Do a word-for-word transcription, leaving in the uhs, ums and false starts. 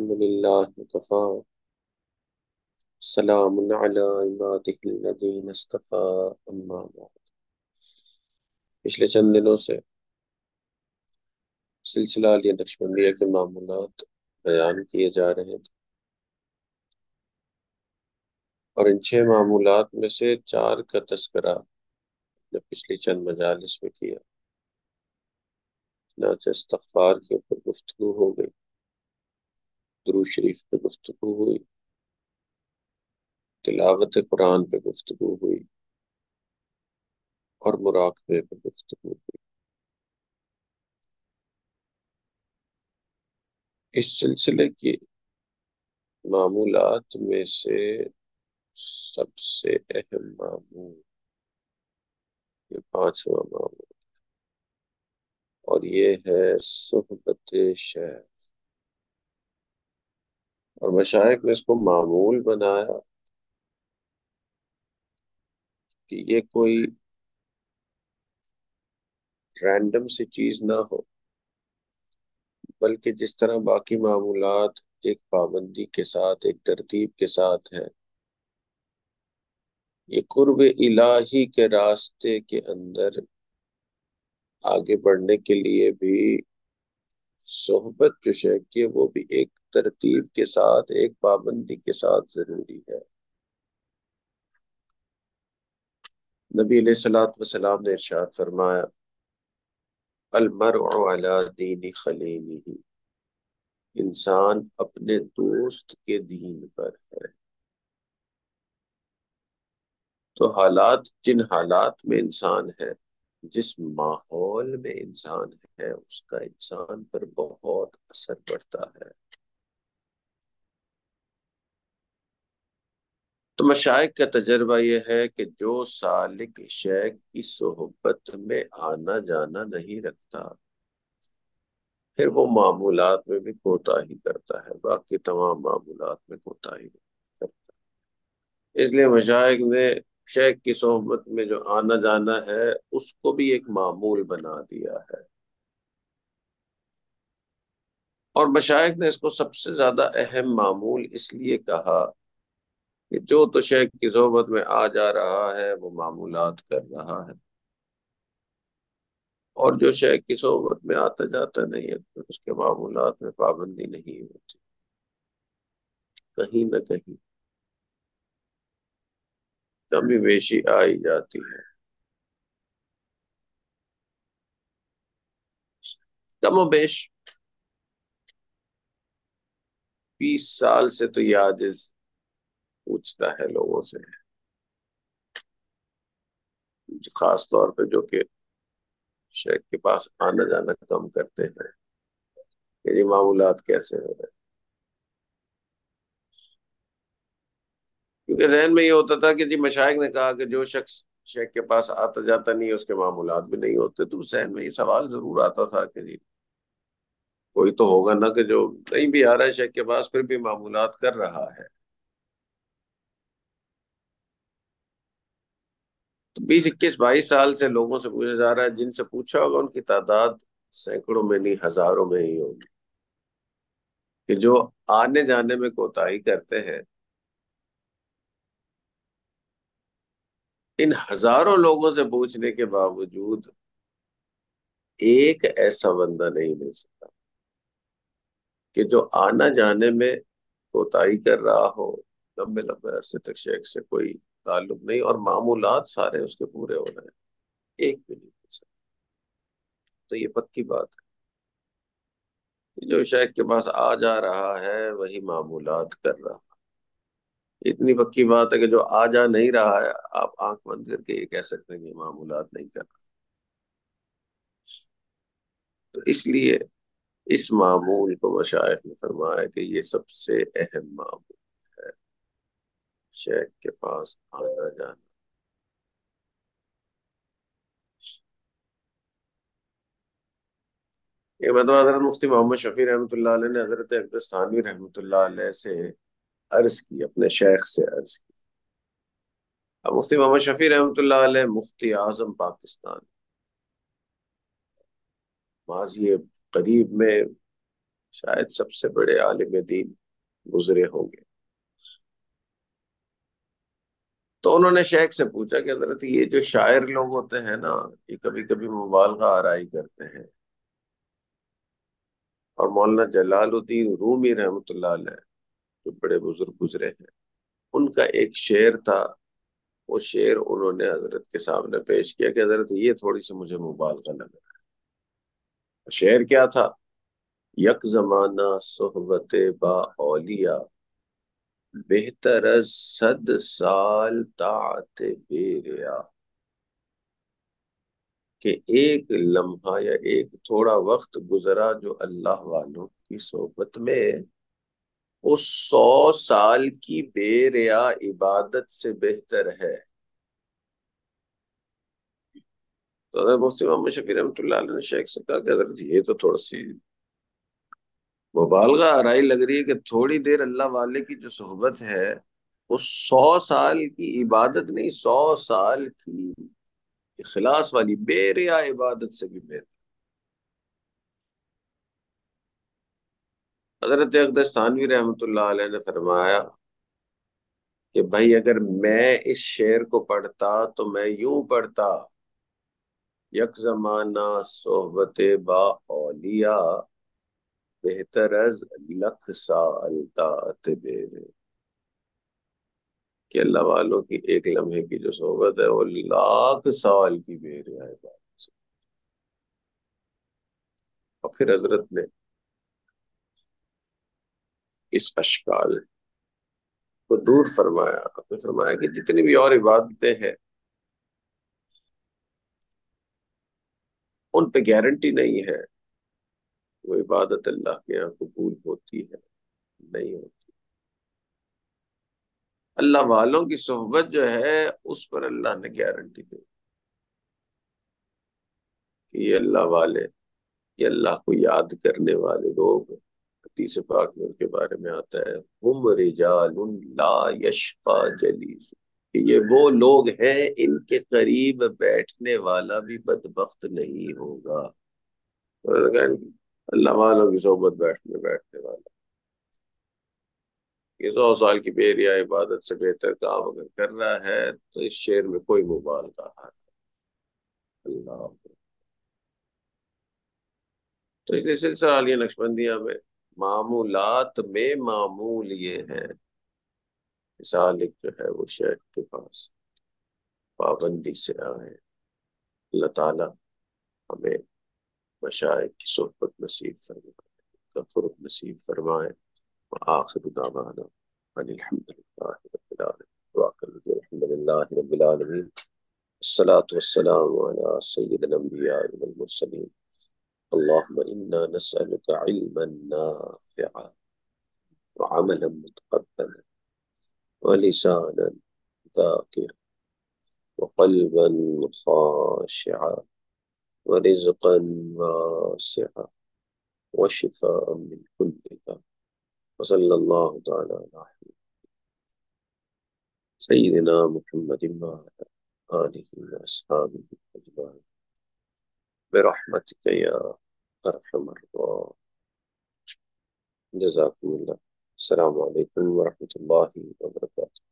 الحمد لله وكفى سلام على عباده الذين اصطفى اما بعد۔ پچھلے چند دنوں سے سلسلہ عالیہ نقشبندیہ کے معمولات بیان کیے جا رہے تھے، اور ان چھ معمولات میں سے چار کا تذکرہ نے پچھلی چند مجالس میں کیا۔ چنانچہ استغفار کے اوپر گفتگو ہو گئی، درود شریف پہ گفتگو ہوئی، تلاوت قرآن پہ گفتگو ہوئی، اور مراقبے پہ گفتگو ہوئی۔ اس سلسلے کی معمولات میں سے سب سے اہم معمول یہ پانچواں معمول، اور یہ ہے صحبت شیخ۔ اور مشائخ نے اس کو معمول بنایا کہ یہ کوئی رینڈم سی چیز نہ ہو، بلکہ جس طرح باقی معمولات ایک پابندی کے ساتھ، ایک ترتیب کے ساتھ ہے، یہ قرب الہی کے راستے کے اندر آگے بڑھنے کے لیے بھی صحبت جو شیخ کی ہے وہ بھی ایک ترتیب کے ساتھ، ایک پابندی کے ساتھ ضروری ہے۔ نبی علیہ الصلوۃ والسلام نے ارشاد فرمایا، المرء علی دین خلیلہ، انسان اپنے دوست کے دین پر ہے۔ تو حالات، جن حالات میں انسان ہے، جس ماحول میں انسان ہے، اس کا انسان پر بہت اثر پڑتا ہے۔ تو مشائخ کا تجربہ یہ ہے کہ جو سالک شیخ کی صحبت میں آنا جانا نہیں رکھتا، پھر وہ معمولات میں بھی کوتاہی کرتا ہے، باقی تمام معمولات میں کوتاہی کرتا ہے۔ اس لیے مشائخ نے شیخ کی صحبت میں جو آنا جانا ہے اس کو بھی ایک معمول بنا دیا ہے، اور مشائخ نے اس کو سب سے زیادہ اہم معمول اس لیے کہا کہ جو تو شیخ کی صحبت میں آ جا رہا ہے وہ معمولات کر رہا ہے، اور جو شیخ کی صحبت میں آتا جاتا نہیں ہے تو اس کے معمولات میں پابندی نہیں ہوتی، کہیں نہ کہیں کمی بیشی آئی جاتی ہے۔ کم و بیش بیس سال سے تو یہ عاجز پوچھتا ہے لوگوں سے، خاص طور پہ جو کہ شیخ کے پاس آنا جانا کم کرتے ہیں کہ یہ معمولات کیسے ہو رہے ہیں، کیونکہ ذہن میں یہ ہوتا تھا کہ جی مشائخ نے کہا کہ جو شخص شیخ کے پاس آتا جاتا نہیں ہے اس کے معمولات بھی نہیں ہوتے، تو ذہن میں یہ سوال ضرور آتا تھا کہ جی کوئی تو ہوگا نا کہ جو نہیں بھی آ رہا ہے شیخ کے پاس پھر بھی معمولات کر رہا ہے۔ تو بیس اکیس بائیس سال سے لوگوں سے پوچھا جا رہا ہے، جن سے پوچھا ہوگا ان کی تعداد سینکڑوں میں نہیں ہزاروں میں ہی ہوگی، کہ جو آنے جانے میں کوتاہی کرتے ہیں۔ ان ہزاروں لوگوں سے پوچھنے کے باوجود ایک ایسا بندہ نہیں مل سکتا کہ جو آنا جانے میں کوتاہی کر رہا ہو، لمبے لمبے عرصے تک شیخ سے کوئی تعلق نہیں، اور معمولات سارے اس کے پورے ہو رہے ہیں، ایک بھی نہیں مل سکتا۔ تو یہ پکی بات ہے کہ جو شیخ کے پاس آ جا رہا ہے وہی معمولات کر رہا ہے۔ اتنی پکی بات ہے کہ جو آ جا نہیں رہا ہے آپ آنکھ بند کر کے یہ کہہ سکتے ہیں کہ معمولات نہیں کر رہا۔ تو اس لیے اس معمول کو مشائخ نے فرمایا کہ یہ سب سے اہم معمول ہے، شیخ کے پاس آنا جانا۔ ایک مرتبہ حضرت مفتی محمد شفیع رحمۃ اللہ علیہ نے حضرت اقدس ثانوی رحمۃ اللہ علیہ سے عرض کی، اپنے شیخ سے عرض کی۔ اب مفتی محمد شفیع رحمۃ اللہ علیہ مفتی اعظم پاکستان، ماضی قریب میں شاید سب سے بڑے عالم دین گزرے ہوں گے. تو انہوں نے شیخ سے پوچھا کہ حضرت یہ جو شاعر لوگ ہوتے ہیں نا، یہ کبھی کبھی مبالغہ آرائی کرتے ہیں. اور مولانا جلال الدین رومی رحمۃ اللہ علیہ جو بڑے بزرگ گزرے ہیں، ان کا ایک شعر تھا. وہ شعر انہوں نے حضرت کے سامنے پیش کیا کہ حضرت یہ تھوڑی سی مجھے مبالغہ لگ رہا ہے. شعر کیا تھا؟ یک زمانہ صحبت با اولیاء، بہتر از صد سال طاعت بے ریا. کہ ایک لمحہ یا ایک تھوڑا وقت گزرا جو اللہ والوں کی صحبت میں، اس سو سال کی بے ریا عبادت سے بہتر ہے. تو حضرت مفتی محمد شفیع رحمۃ اللہ علیہ نے شیخ سے کہا کہ حضرت یہ تو تھوڑا سی مبالغہ آرائی لگ رہی ہے کہ تھوڑی دیر اللہ والے کی جو صحبت ہے، اس سو سال کی عبادت نہیں، سو سال کی اخلاص والی بے ریا عبادت سے بھی بہتر. حضرت اقدس ثانوی رحمۃ اللہ علیہ نے فرمایا کہ بھائی اگر میں اس شعر کو پڑھتا تو میں یوں پڑھتا: یک زمانہ صحبت با اولیاء، بہتر از لکھ سال طاعت بے ریا. کہ اللہ والوں کی ایک لمحے کی جو صحبت ہے وہ لاکھ سال کی بے ریا عبادت سے. اور پھر حضرت نے اس اشکال کو دور فرمایا. آپ نے فرمایا کہ جتنی بھی اور عبادتیں ہیں ان پہ گارنٹی نہیں ہے وہ عبادت اللہ کے یہاں قبول ہوتی ہے نہیں ہوتی. اللہ والوں کی صحبت جو ہے اس پر اللہ نے گارنٹی دی کہ یہ اللہ والے، یہ اللہ کو یاد کرنے والے لوگ. حدیث پاک میں ان کے بارے میں آتا ہے: ہم رجال لا یشقى جلیس، کہ یہ وہ لوگ ہیں ان کے قریب بیٹھنے والا بھی بدبخت نہیں ہوگا. اللہ والوں کی صحبت بیٹھنے بیٹھنے والا یہ سو سال کی بے ریا عبادت سے بہتر کام اگر کر رہا ہے تو اس شعر میں کوئی مبالغہ ہے. اللہ. تو اس لیے سلسلہ عالیہ نقشبندیہ میں معمولات میں معمول یہ ہے کہ سالک جو ہے وہ شیخ کے پاس پابندی سے آئے. اللہ تعالیٰ ہمیں مشائخ کی صحبت نصیب فرمائے، تفرق نصیب فرمائے. وآخر دعوانا ان الحمد للہ رب العالمین. وآخر الحمد للہ رب العالمین. الصلاة والسلام على سید الانبیاء والمرسلین. اللهم إنا نسألك علما نافعا وعملا متقبلا ولسانا ذاكرا وقلبا خاشعا ورزقا واسعا وشفاء من كل داء. وصلى الله تعالى على سيدنا محمد وعلى آله وأصحابه أجمعين برحمتك يا أرحم الراحمين. جزاكم الله. السلام عليكم ورحمة الله وبركاته.